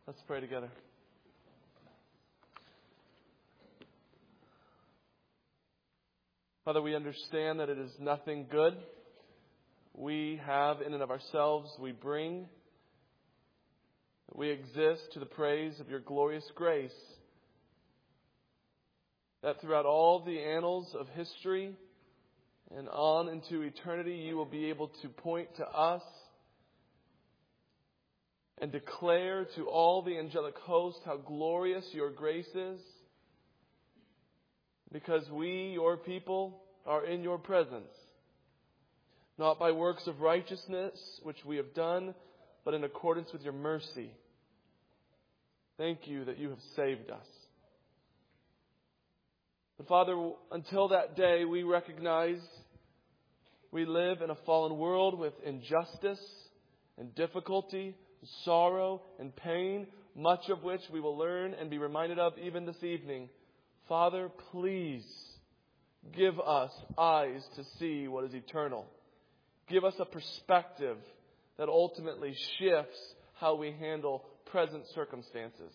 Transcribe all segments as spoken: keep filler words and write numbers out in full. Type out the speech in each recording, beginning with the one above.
Let's pray together. Father, we understand that it is nothing good we have in and of ourselves we bring. We exist to the praise of your glorious grace. That throughout all the annals of history and on into eternity, you will be able to point to us and declare to all the angelic host how glorious your grace is, because we, your people, are in your presence, not by works of righteousness which we have done, but in accordance with your mercy. Thank you that you have saved us. But Father, until that day, we recognize we live in a fallen world with injustice and difficulty, sorrow and pain, much of which we will learn and be reminded of even this evening. Father, please give us eyes to see what is eternal. Give us a perspective that ultimately shifts how we handle present circumstances.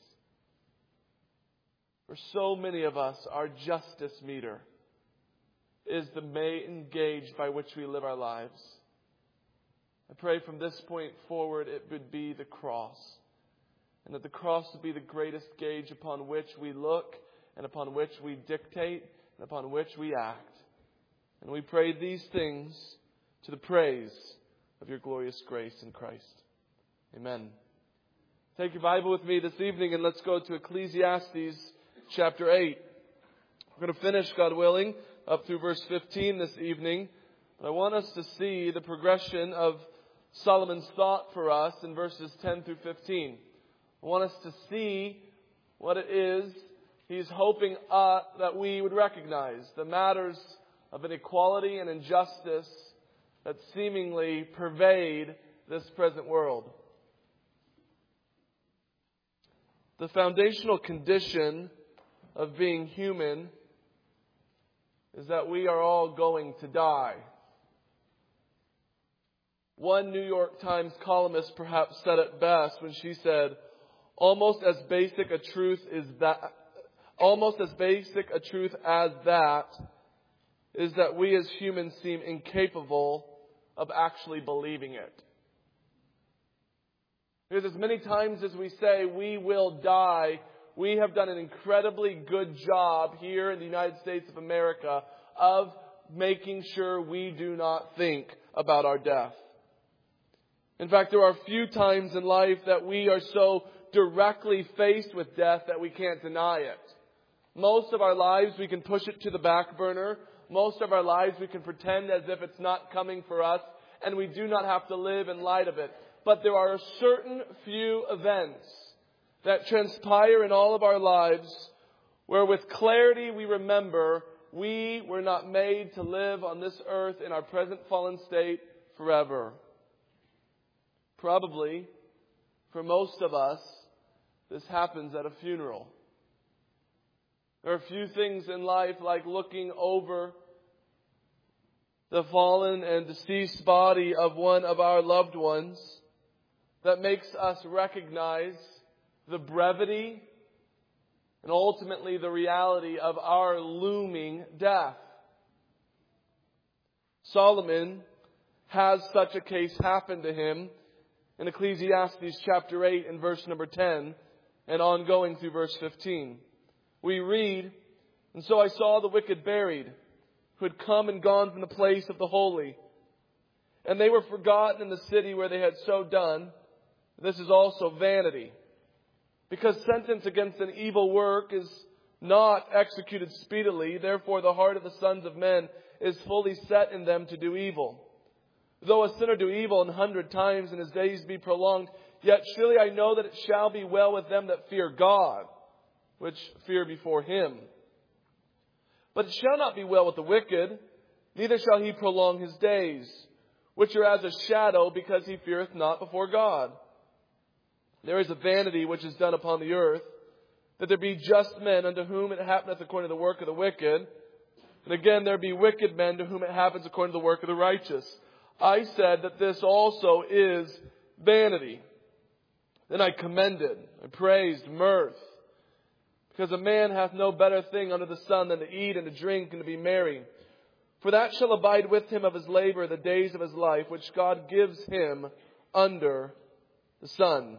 For so many of us, our justice meter is the main gauge by which we live our lives. I pray from this point forward it would be the cross. And that the cross would be the greatest gauge upon which we look and upon which we dictate and upon which we act. And we pray these things to the praise of your glorious grace in Christ. Amen. Take your Bible with me this evening and let's go to Ecclesiastes chapter eight. We're going to finish, God willing, up through verse fifteen this evening. But I want us to see the progression of Solomon's thought for us in verses ten through fifteen. I want us to see what it is he's hoping uh, that we would recognize. The matters of inequality and injustice that seemingly pervade this present world. The foundational condition of being human is that we are all going to die. One New York Times columnist perhaps said it best when she said, almost as basic a truth is that, almost as basic a truth as that is that we as humans seem incapable of actually believing it. Because as many times as we say we will die, we have done an incredibly good job here in the United States of America of making sure we do not think about our death. In fact, there are few times in life that we are so directly faced with death that we can't deny it. Most of our lives we can push it to the back burner. Most of our lives we can pretend as if it's not coming for us, and we do not have to live in light of it. But there are certain few events that transpire in all of our lives where with clarity we remember we were not made to live on this earth in our present fallen state forever. Probably, for most of us, this happens at a funeral. There are few things in life like looking over the fallen and deceased body of one of our loved ones that makes us recognize the brevity and ultimately the reality of our looming death. Solomon has such a case happen to him in Ecclesiastes chapter eight and verse number ten and ongoing through verse fifteen. We read, "And so I saw the wicked buried, who had come and gone from the place of the holy. And they were forgotten in the city where they had so done. This is also vanity. Because sentence against an evil work is not executed speedily, therefore the heart of the sons of men is fully set in them to do evil. Though a sinner do evil an hundred times and his days be prolonged, yet surely I know that it shall be well with them that fear God, which fear before him. But it shall not be well with the wicked, neither shall he prolong his days, which are as a shadow, because he feareth not before God. There is a vanity which is done upon the earth, that there be just men unto whom it happeneth according to the work of the wicked, and again there be wicked men to whom it happens according to the work of the righteous. I said that this also is vanity. Then I commended, I praised mirth, because a man hath no better thing under the sun than to eat and to drink and to be merry. For that shall abide with him of his labor the days of his life, which God gives him under the sun.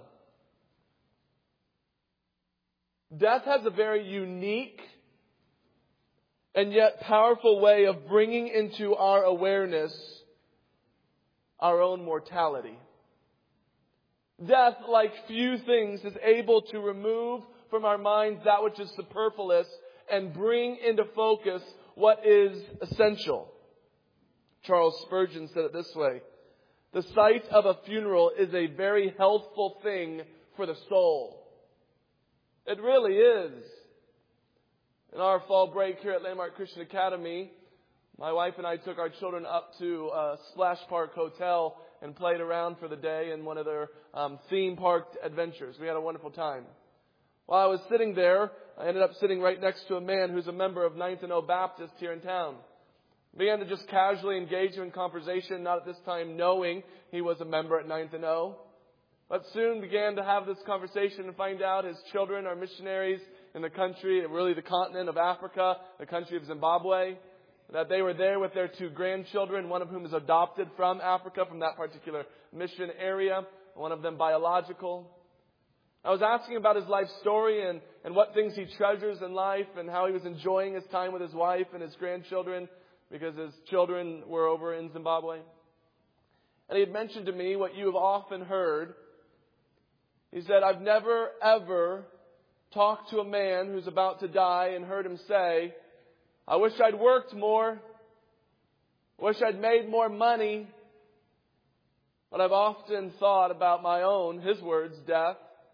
Death has a very unique and yet powerful way of bringing into our awareness our own mortality. Death, like few things, is able to remove from our minds that which is superfluous and bring into focus what is essential. Charles Spurgeon said it this way: the sight of a funeral is a very healthful thing for the soul. It really is. In our fall break here at Landmark Christian Academy, my wife and I took our children up to uh, Splash Park Hotel and played around for the day in one of their um, theme park adventures. We had a wonderful time. While I was sitting there, I ended up sitting right next to a man who's a member of Ninth and O Baptist here in town. Began to just casually engage him in conversation, not at this time knowing he was a member at Ninth and O. But soon began to have this conversation and find out his children are missionaries in the country, really the continent of Africa, the country of Zimbabwe. That they were there with their two grandchildren, one of whom is adopted from Africa, from that particular mission area, one of them biological. I was asking about his life story and, and what things he treasures in life and how he was enjoying his time with his wife and his grandchildren because his children were over in Zimbabwe. And he had mentioned to me what you have often heard. He said, I've never, ever talked to a man who's about to die and heard him say, I wish I'd worked more. I wish I'd made more money. But I've often thought about my own, his words, death.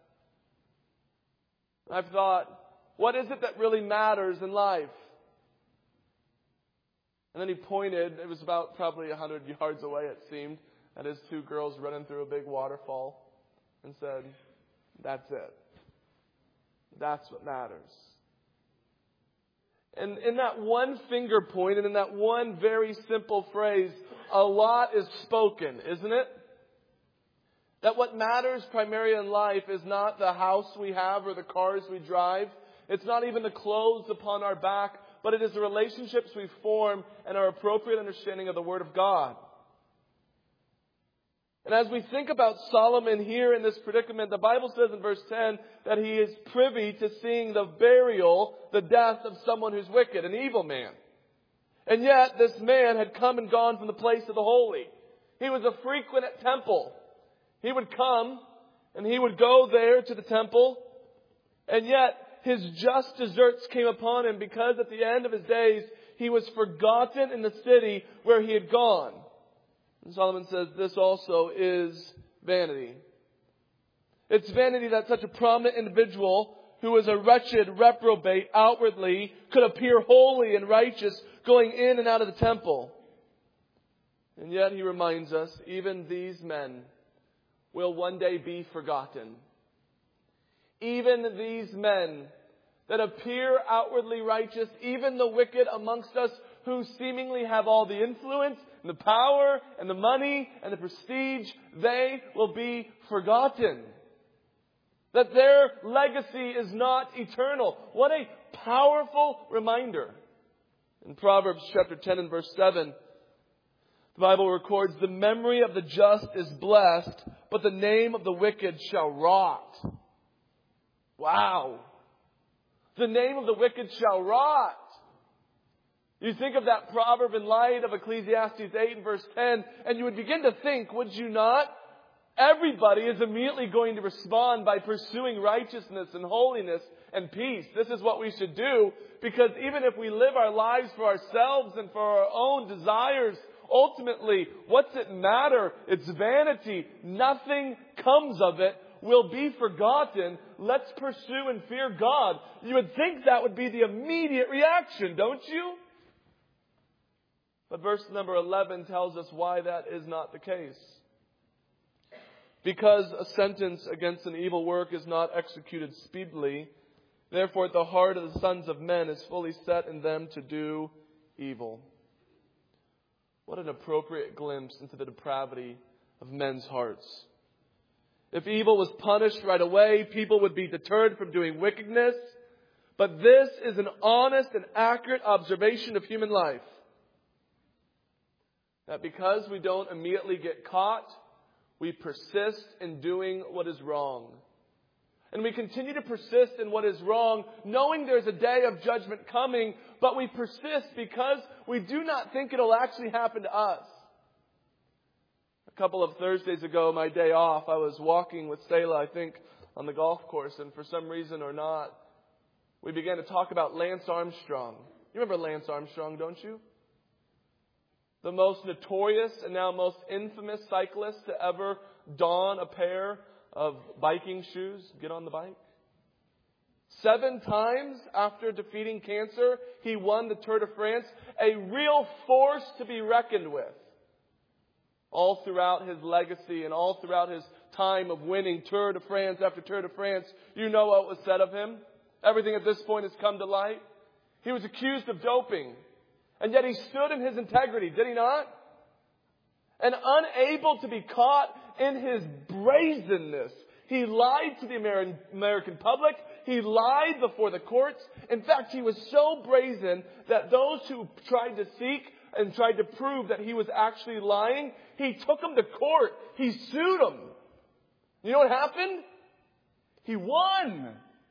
I've thought, what is it that really matters in life? And then he pointed, it was about probably a hundred yards away it seemed, at his two girls running through a big waterfall and said, that's it. That's what matters. And in that one finger point and in that one very simple phrase, a lot is spoken, isn't it? That what matters primarily in life is not the house we have or the cars we drive. It's not even the clothes upon our back, but it is the relationships we form and our appropriate understanding of the Word of God. And as we think about Solomon here in this predicament, the Bible says in verse ten that he is privy to seeing the burial, the death of someone who's wicked, an evil man. And yet this man had come and gone from the place of the holy. He was a frequent at temple. He would come and he would go there to the temple. And yet his just deserts came upon him because at the end of his days he was forgotten in the city where he had gone. And Solomon says this also is vanity. It's vanity that such a prominent individual who was a wretched reprobate outwardly could appear holy and righteous going in and out of the temple. And yet he reminds us, even these men will one day be forgotten. Even these men that appear outwardly righteous, even the wicked amongst us who seemingly have all the influence and the power and the money and the prestige, they will be forgotten. That their legacy is not eternal. What a powerful reminder. In Proverbs chapter ten and verse seven, the Bible records, the memory of the just is blessed, but the name of the wicked shall rot. Wow. The name of the wicked shall rot. You think of that proverb in light of Ecclesiastes eight and verse ten, and you would begin to think, would you not? Everybody is immediately going to respond by pursuing righteousness and holiness and peace. This is what we should do, because even if we live our lives for ourselves and for our own desires, ultimately, what's it matter? It's vanity. Nothing comes of it. Will be forgotten. Let's pursue and fear God. You would think that would be the immediate reaction, don't you? But verse number eleven tells us why that is not the case. Because a sentence against an evil work is not executed speedily, therefore the heart of the sons of men is fully set in them to do evil. What an appropriate glimpse into the depravity of men's hearts. If evil was punished right away, people would be deterred from doing wickedness. But this is an honest and accurate observation of human life. That because we don't immediately get caught, we persist in doing what is wrong. And we continue to persist in what is wrong, knowing there's a day of judgment coming, but we persist because we do not think it'll actually happen to us. A couple of Thursdays ago, my day off, I was walking with Selah, I think, on the golf course, and for some reason or not, we began to talk about Lance Armstrong. You remember Lance Armstrong, don't you? The most notorious and now most infamous cyclist to ever don a pair of biking shoes, get on the bike. Seven times after defeating cancer, he won the Tour de France, a real force to be reckoned with. All throughout his legacy and all throughout his time of winning Tour de France after Tour de France, you know what was said of him. Everything at this point has come to light. He was accused of doping. And yet he stood in his integrity, did he not? And unable to be caught in his brazenness, he lied to the American, American public. He lied before the courts. In fact, he was so brazen that those who tried to seek and tried to prove that he was actually lying, he took them to court. He sued them. You know what happened? He won.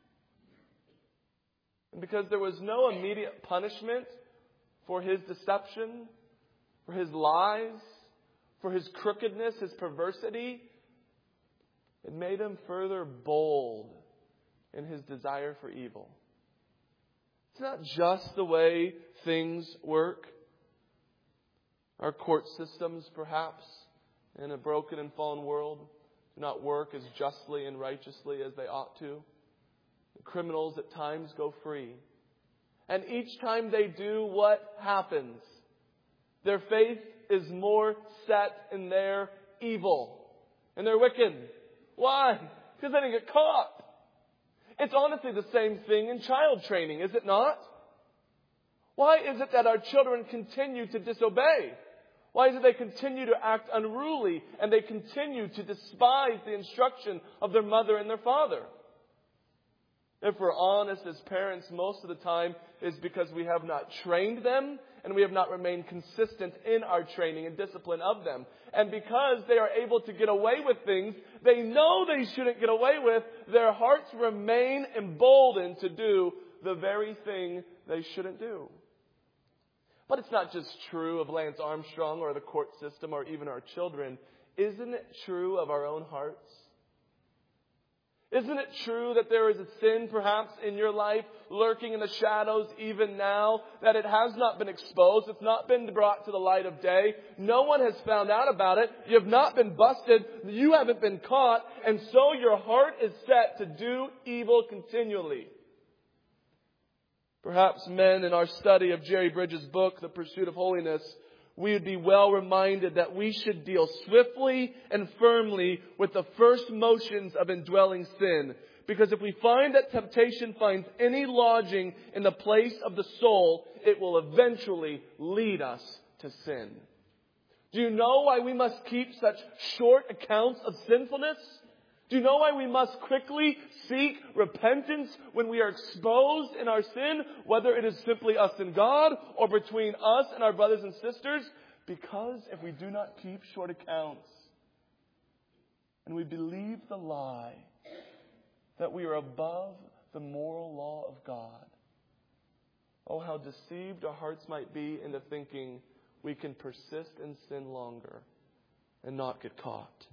And because there was no immediate punishment for his deception, for his lies, for his crookedness, his perversity, it made him further bold in his desire for evil. It's not just the way things work. Our court systems, perhaps, in a broken and fallen world, do not work as justly and righteously as they ought to. The criminals at times go free. And each time they do, what happens? Their faith is more set in their evil. And they're wicked. Why? Because they didn't get caught. It's honestly the same thing in child training, is it not? Why is it that our children continue to disobey? Why is it they continue to act unruly and they continue to despise the instruction of their mother and their father? If we're honest as parents, most of the time is because we have not trained them and we have not remained consistent in our training and discipline of them. And because they are able to get away with things they know they shouldn't get away with, their hearts remain emboldened to do the very thing they shouldn't do. But it's not just true of Lance Armstrong or the court system or even our children. Isn't it true of our own hearts? Isn't it true that there is a sin perhaps in your life lurking in the shadows even now, that it has not been exposed, it's not been brought to the light of day, no one has found out about it, you have not been busted, you haven't been caught, and so your heart is set to do evil continually? Perhaps men, in our study of Jerry Bridges' book, The Pursuit of Holiness, we would be well reminded that we should deal swiftly and firmly with the first motions of indwelling sin. Because if we find that temptation finds any lodging in the place of the soul, it will eventually lead us to sin. Do you know why we must keep such short accounts of sinfulness? Do you know why we must quickly seek repentance when we are exposed in our sin, whether it is simply us and God or between us and our brothers and sisters? Because if we do not keep short accounts and we believe the lie that we are above the moral law of God, oh, how deceived our hearts might be into thinking we can persist in sin longer and not get caught.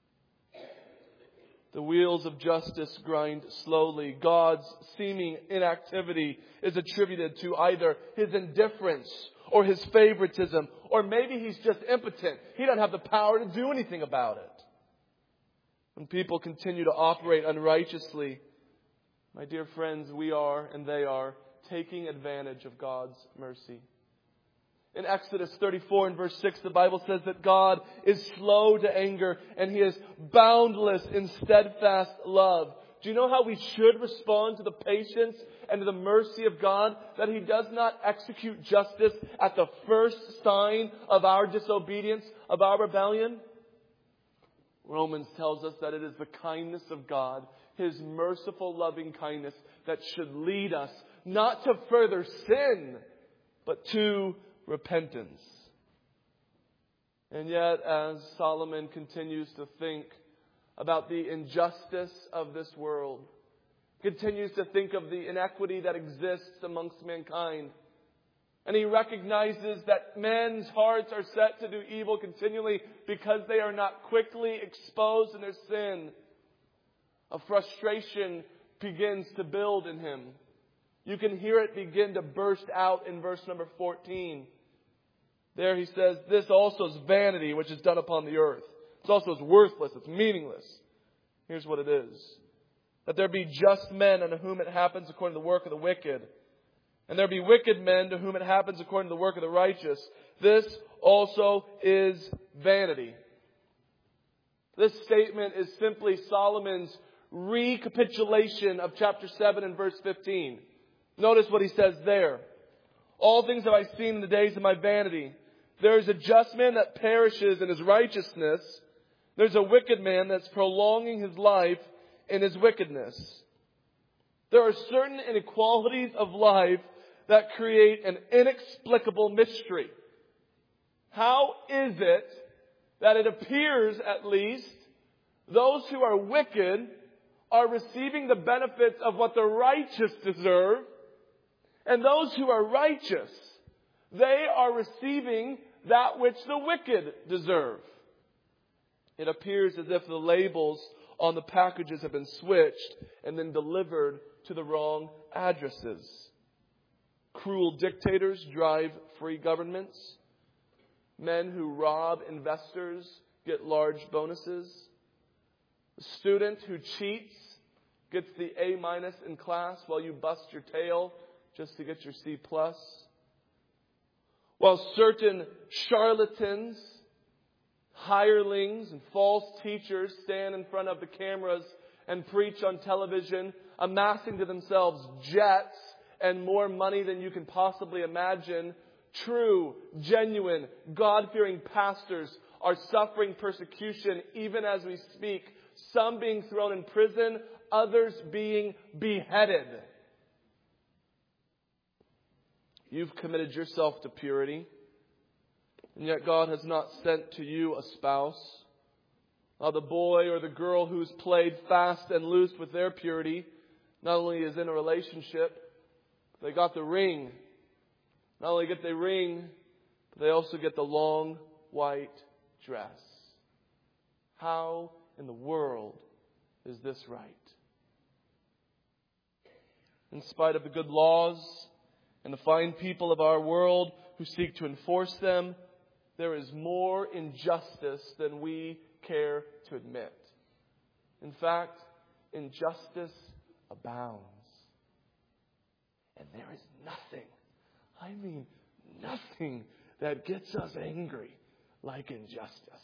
The wheels of justice grind slowly. God's seeming inactivity is attributed to either His indifference or His favoritism, or maybe He's just impotent. He doesn't have the power to do anything about it. When people continue to operate unrighteously, my dear friends, we are and they are taking advantage of God's mercy. In Exodus thirty-four and verse six, the Bible says that God is slow to anger and He is boundless in steadfast love. Do you know how we should respond to the patience and to the mercy of God? That He does not execute justice at the first sign of our disobedience, of our rebellion. Romans tells us that it is the kindness of God, His merciful, loving kindness, that should lead us not to further sin, but to repentance. And yet, as Solomon continues to think about the injustice of this world, continues to think of the inequity that exists amongst mankind, and he recognizes that men's hearts are set to do evil continually because they are not quickly exposed in their sin, a frustration begins to build in him. You can hear it begin to burst out in verse number fourteen. There he says, this also is vanity which is done upon the earth. It's also is worthless. It's meaningless. Here's what it is. That there be just men unto whom it happens according to the work of the wicked. And there be wicked men to whom it happens according to the work of the righteous. This also is vanity. This statement is simply Solomon's recapitulation of chapter seven and verse fifteen. Notice what he says there. All things have I seen in the days of my vanity. There is a just man that perishes in his righteousness. There's a wicked man that's prolonging his life in his wickedness. There are certain inequalities of life that create an inexplicable mystery. How is it that it appears, at least, those who are wicked are receiving the benefits of what the righteous deserve, and those who are righteous, they are receiving that which the wicked deserve? It appears as if the labels on the packages have been switched and then delivered to the wrong addresses. Cruel dictators drive free governments. Men who rob investors get large bonuses. A student who cheats gets the A minus in class while you bust your tail just to get your C plus. While certain charlatans, hirelings, and false teachers stand in front of the cameras and preach on television, amassing to themselves jets and more money than you can possibly imagine, true, genuine, God-fearing pastors are suffering persecution even as we speak. Some being thrown in prison, others being beheaded. You've committed yourself to purity, and yet God has not sent to you a spouse. Now, the boy or the girl who's played fast and loose with their purity not only is in a relationship, they got the ring. Not only get the ring, but they also get the long white dress. How in the world is this right? In spite of the good laws and the fine people of our world who seek to enforce them, there is more injustice than we care to admit. In fact, injustice abounds. And there is nothing, I mean nothing, that gets us angry like injustice.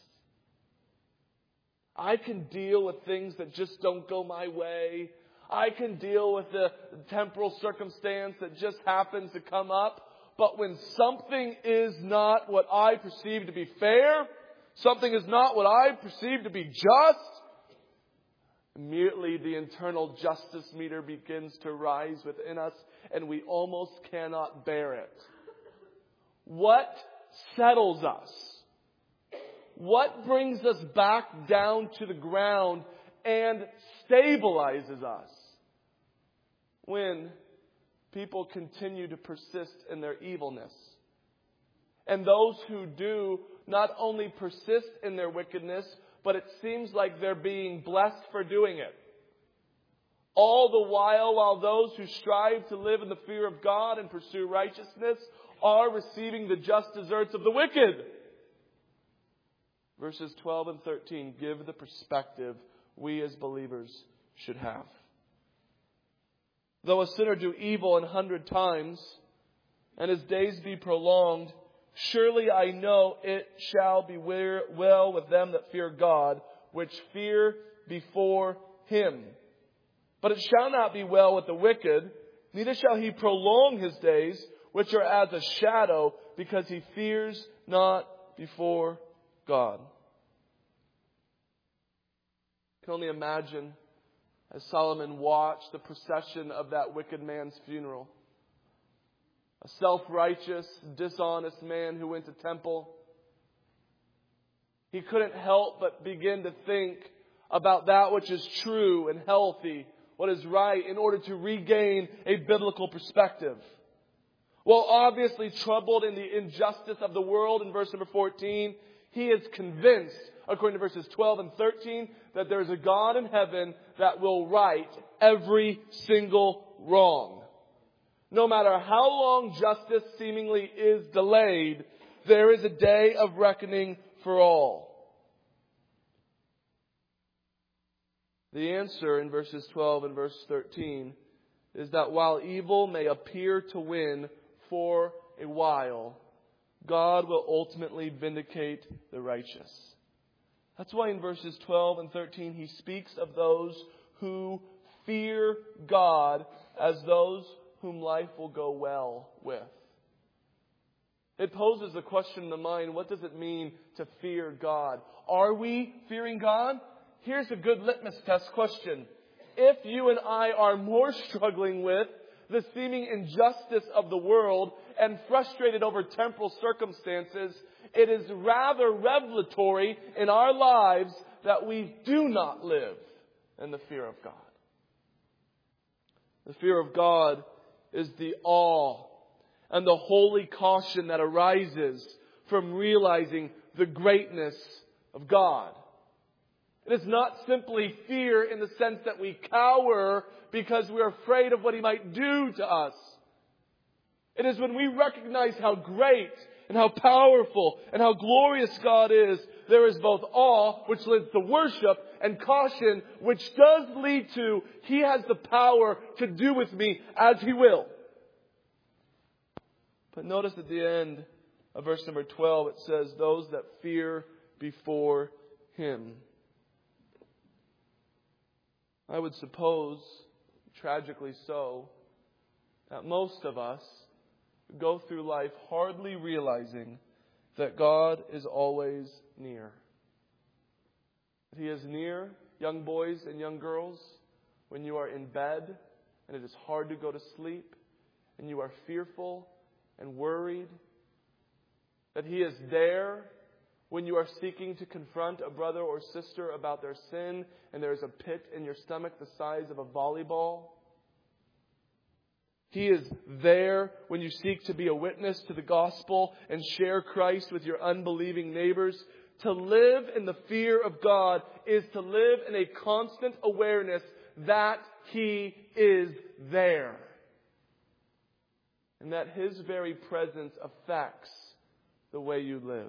I can deal with things that just don't go my way. I can deal with the temporal circumstance that just happens to come up. But when something is not what I perceive to be fair, something is not what I perceive to be just, immediately the internal justice meter begins to rise within us, and we almost cannot bear it. What settles us? What brings us back down to the ground and stabilizes us? When people continue to persist in their evilness. And those who do not only persist in their wickedness, but it seems like they're being blessed for doing it. All the while, while those who strive to live in the fear of God and pursue righteousness are receiving the just deserts of the wicked. Verses twelve and thirteen give the perspective we as believers should have. Though a sinner do evil an hundred times, and his days be prolonged, surely I know it shall be well with them that fear God, which fear before Him. But it shall not be well with the wicked, neither shall he prolong his days, which are as a shadow, because he fears not before God. I can only imagine as Solomon watched the procession of that wicked man's funeral. A self-righteous, dishonest man who went to temple. He couldn't help but begin to think about that which is true and healthy, what is right, in order to regain a biblical perspective. While obviously troubled in the injustice of the world in verse number fourteen, he is convinced, according to verses twelve and thirteen, that there is a God in heaven that will right every single wrong. No matter how long justice seemingly is delayed, there is a day of reckoning for all. The answer in verses twelve and verse thirteen is that while evil may appear to win for a while, God will ultimately vindicate the righteous. That's why in verses twelve and thirteen he speaks of those who fear God as those whom life will go well with. It poses the question in the mind, what does it mean to fear God? Are we fearing God? Here's a good litmus test question. If you and I are more struggling with the seeming injustice of the world and frustrated over temporal circumstances, it is rather revelatory in our lives that we do not live in the fear of God. The fear of God is the awe and the holy caution that arises from realizing the greatness of God. It is not simply fear in the sense that we cower because we're afraid of what He might do to us. It is when we recognize how great and how powerful and how glorious God is, there is both awe, which leads to worship, and caution, which does lead to He has the power to do with me as He will. But notice at the end of verse number twelve, it says, those that fear before Him. I would suppose, tragically so, that most of us go through life hardly realizing that God is always near. That He is near, young boys and young girls, when you are in bed and it is hard to go to sleep and you are fearful and worried. That He is there when you are seeking to confront a brother or sister about their sin and there is a pit in your stomach the size of a volleyball. He is there when you seek to be a witness to the gospel and share Christ with your unbelieving neighbors. To live in the fear of God is to live in a constant awareness that He is there. And that His very presence affects the way you live.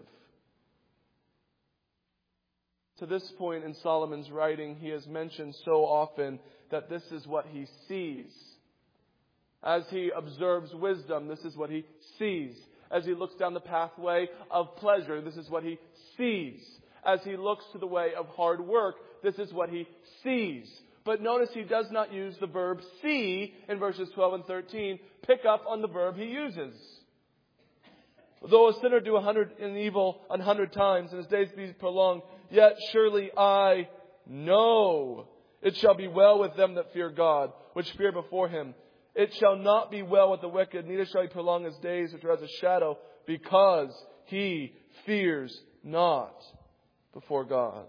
To this point in Solomon's writing, he has mentioned so often that this is what he sees. As he observes wisdom, this is what he sees. As he looks down the pathway of pleasure, this is what he sees. As he looks to the way of hard work, this is what he sees. But notice he does not use the verb see in verses twelve and thirteen. Pick up on the verb he uses. Though a sinner do a hundred in evil an hundred times, and his days be prolonged, yet surely I know it shall be well with them that fear God, which fear before Him. It shall not be well with the wicked, neither shall he prolong his days, which are as a shadow, because he fears not before God.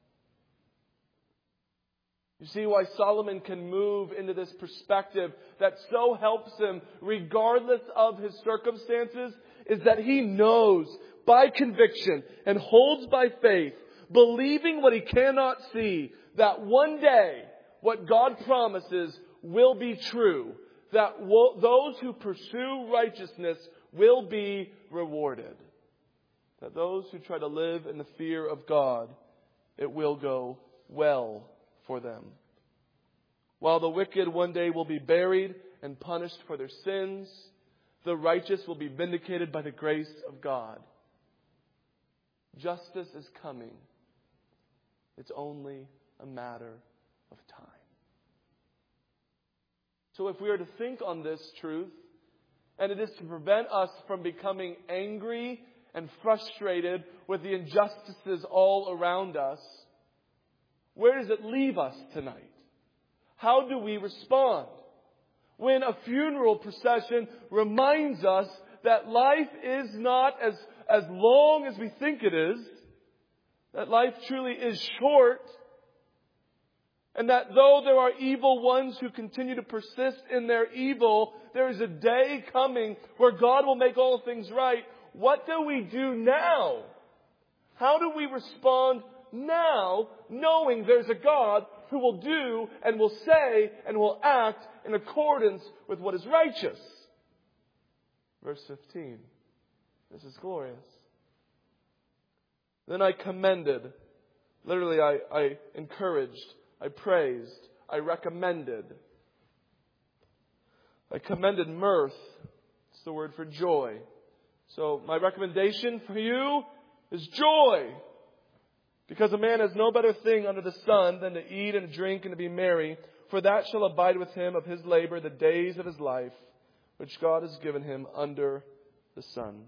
You see why Solomon can move into this perspective that so helps him, regardless of his circumstances, is that he knows by conviction and holds by faith, believing what he cannot see, that one day what God promises will be true, that those who pursue righteousness will be rewarded. That those who try to live in the fear of God, it will go well for them. While the wicked one day will be buried and punished for their sins, the righteous will be vindicated by the grace of God. Justice is coming. It's only a matter of time. So if we are to think on this truth, and it is to prevent us from becoming angry and frustrated with the injustices all around us, where does it leave us tonight? How do we respond when a funeral procession reminds us that life is not as, as long as we think it is, that life truly is short, and that though there are evil ones who continue to persist in their evil, there is a day coming where God will make all things right. What do we do now? How do we respond now, knowing there's a God who will do and will say and will act in accordance with what is righteous? Verse fifteen. This is glorious. Then I commended, literally I, I encouraged, I praised, I recommended. I commended mirth. It's the word for joy. So my recommendation for you is joy. Because a man has no better thing under the sun than to eat and drink and to be merry, for that shall abide with him of his labor the days of his life, which God has given him under the sun.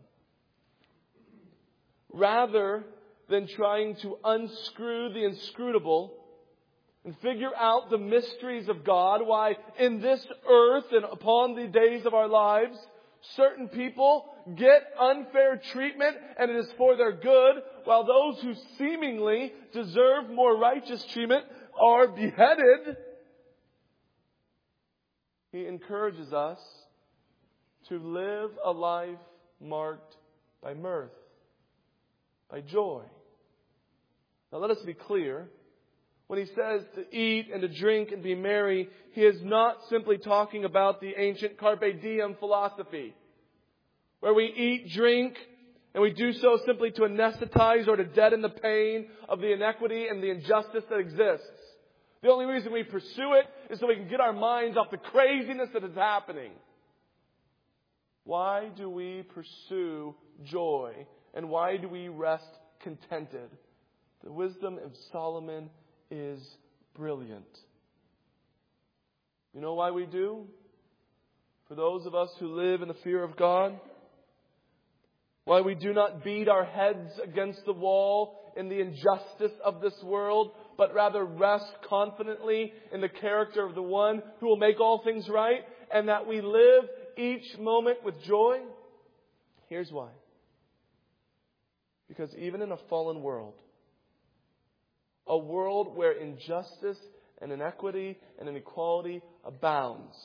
Rather than trying to unscrew the inscrutable and figure out the mysteries of God, why in this earth and upon the days of our lives, certain people get unfair treatment and it is for their good, while those who seemingly deserve more righteous treatment are beheaded. He encourages us to live a life marked by mirth, by joy. Now let us be clear. When he says to eat and to drink and be merry, he is not simply talking about the ancient carpe diem philosophy, where we eat, drink, and we do so simply to anesthetize or to deaden the pain of the inequity and the injustice that exists. The only reason we pursue it is so we can get our minds off the craziness that is happening. Why do we pursue joy? And why do we rest contented? The wisdom of Solomon is brilliant. You know why we do? For those of us who live in the fear of God, why we do not beat our heads against the wall in the injustice of this world, but rather rest confidently in the character of the one who will make all things right, and that we live each moment with joy? Here's why. Because even in a fallen world, a world where injustice and inequity and inequality abounds,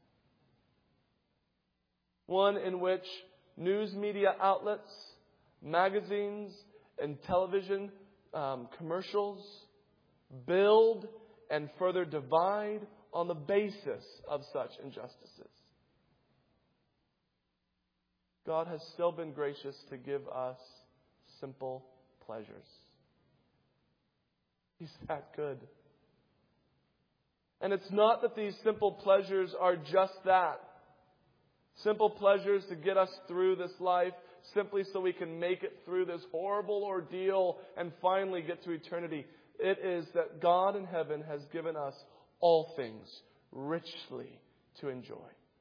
one in which news media outlets, magazines, and television um, commercials build and further divide on the basis of such injustices, God has still been gracious to give us simple pleasures. He's that good. And it's not that these simple pleasures are just that. Simple pleasures to get us through this life simply so we can make it through this horrible ordeal and finally get to eternity. It is that God in heaven has given us all things richly to enjoy.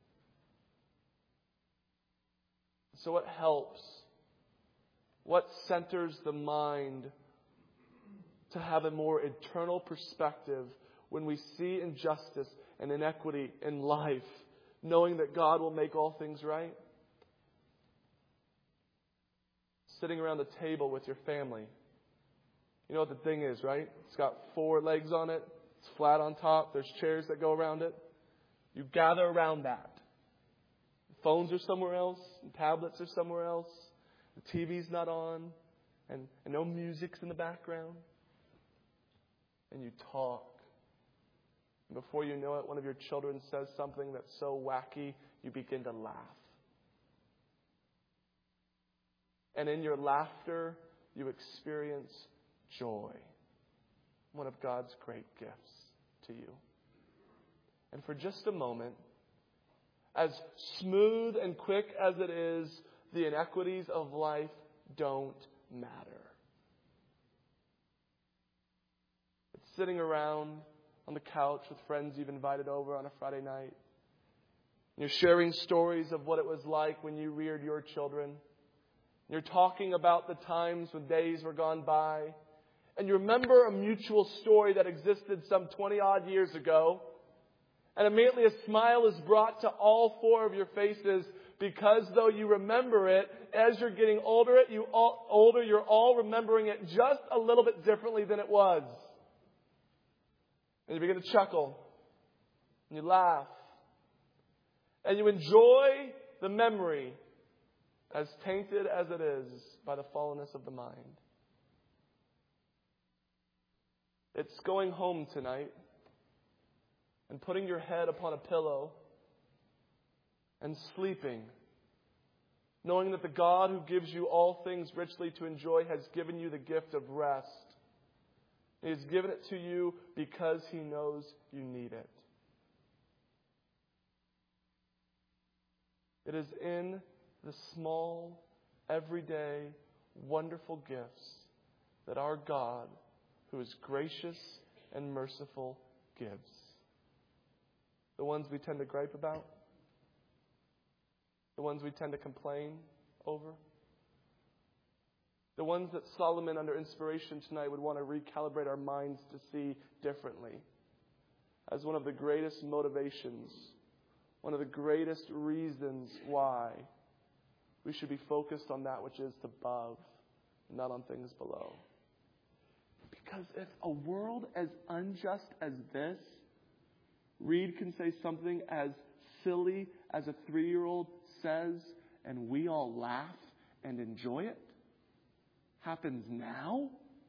So what helps? What centers the mind to have a more eternal perspective when we see injustice and inequity in life, knowing that God will make all things right? Sitting around the table with your family. You know what the thing is, right? It's got four legs on it. It's flat on top. There's chairs that go around it. You gather around that. Phones are somewhere else. And tablets are somewhere else. The T V's not on. And, and no music's in the background. And you talk. And before you know it, one of your children says something that's so wacky, you begin to laugh. And in your laughter, you experience joy. One of God's great gifts to you. And for just a moment, as smooth and quick as it is, the inequities of life don't matter. It's sitting around on the couch with friends you've invited over on a Friday night. You're sharing stories of what it was like when you reared your children. You're talking about the times when days were gone by. and you remember a mutual story that existed some twenty odd years ago, and immediately a smile is brought to all four of your faces because though you remember it, as you're getting older, you all, older, you're all remembering it just a little bit differently than it was. And you begin to chuckle, and you laugh, and you enjoy the memory, as tainted as it is by the fallenness of the mind. It's going home tonight and putting your head upon a pillow and sleeping, knowing that the God who gives you all things richly to enjoy has given you the gift of rest. He has given it to you because He knows you need it. It is in the small, everyday, wonderful gifts that our God, who is gracious and merciful, gives. The ones we tend to gripe about, the ones we tend to complain over, the ones that Solomon, under inspiration tonight, would want to recalibrate our minds to see differently as one of the greatest motivations, one of the greatest reasons why we should be focused on that which is above, not on things below. Because if a world as unjust as this, Reed can say something as silly as a three-year-old says, and we all laugh and enjoy it, happens now?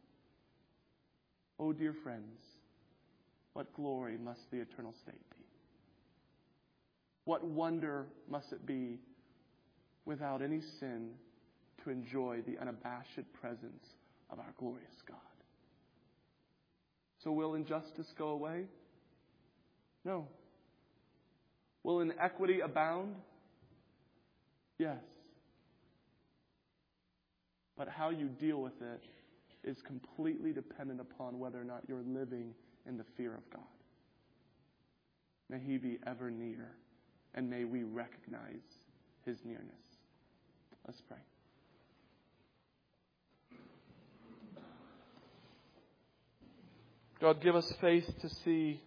Oh, dear friends, what glory must the eternal state be? What wonder must it be without any sin to enjoy the unabashed presence of our glorious God? So will injustice go away? No. Will inequity abound? Yes. But how you deal with it is completely dependent upon whether or not you're living in the fear of God. May He be ever near, and may we recognize His nearness. Let's pray. God, give us faith to see.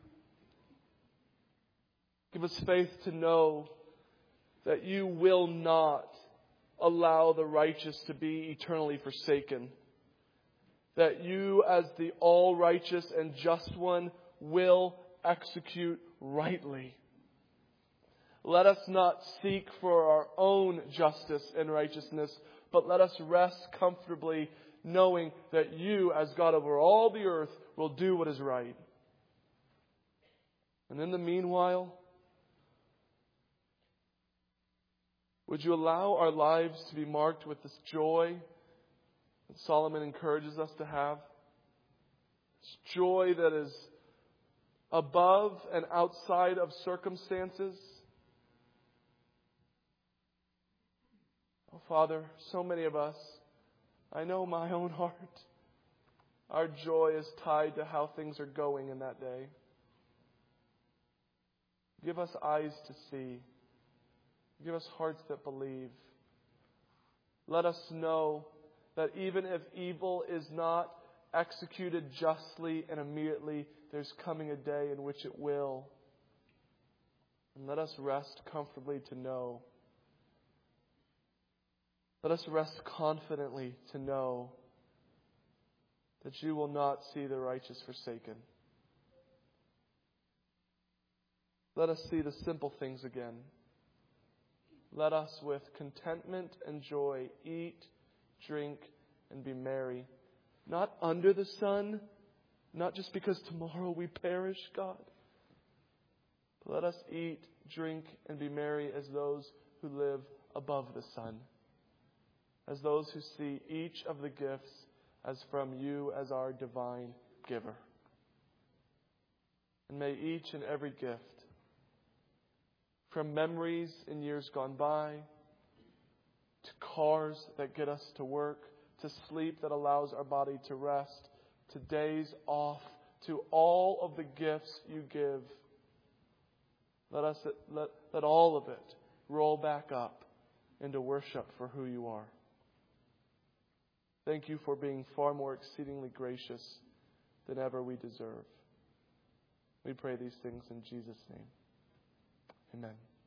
Give us faith to know that You will not allow the righteous to be eternally forsaken. That You, as the all-righteous and just one, will execute rightly. Let us not seek for our own justice and righteousness, but let us rest comfortably knowing that You, as God over all the earth, will do what is right. And in the meanwhile, would You allow our lives to be marked with this joy that Solomon encourages us to have? This joy that is above and outside of circumstances. Oh, Father, so many of us, I know my own heart, our joy is tied to how things are going in that day. Give us eyes to see. Give us hearts that believe. Let us know that even if evil is not executed justly and immediately, there's coming a day in which it will. And let us rest comfortably to know. Let us rest confidently to know that You will not see the righteous forsaken. Let us see the simple things again. Let us with contentment and joy eat, drink, and be merry. Not under the sun, not just because tomorrow we perish, God. But let us eat, drink, and be merry as those who live above the sun. As those who see each of the gifts as from You as our divine giver. And may each and every gift, from memories in years gone by, to cars that get us to work, to sleep that allows our body to rest, to days off, to all of the gifts You give, let us let, let all of it roll back up into worship for who You are. Thank you for being far more exceedingly gracious than ever we deserve. We pray these things in Jesus' name. Amen.